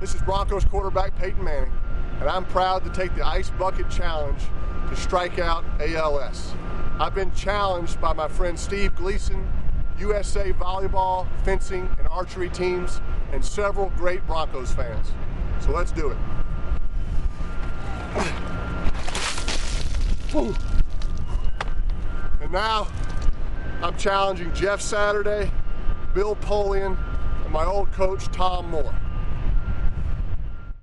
This is Broncos quarterback Peyton Manning, and I'm proud to take the Ice Bucket Challenge to strike out ALS. I've been challenged by my friend Steve Gleason, USA volleyball, fencing, and archery teams, and several great Broncos fans. So let's do it. And now, I'm challenging Jeff Saturday, Bill Polian, and my old coach, Tom Moore.